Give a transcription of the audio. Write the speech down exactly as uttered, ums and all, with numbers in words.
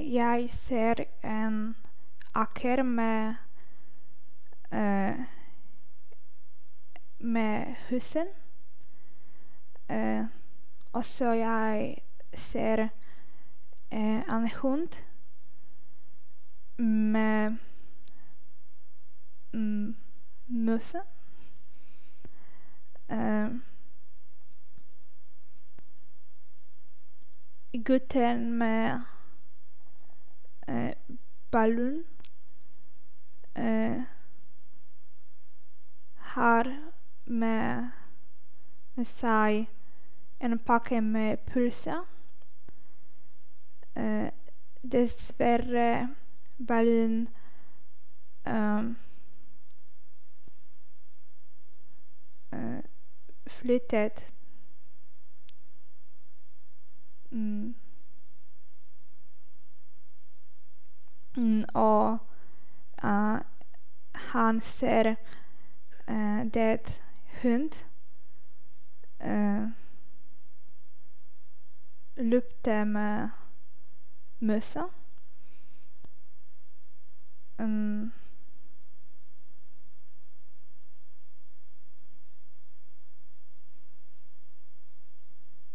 jeg ser en aker med eh, med husen. Eh, også jeg ser eh, en hund med mm, muse. Eh, gutten med eh, ballon eh, har med, med seg en pakke med pølser. Eh, dessverre ballon um, eh, flyttet mm, mm, og eh, han ser eh, det hund eh, løpte med musa. Um,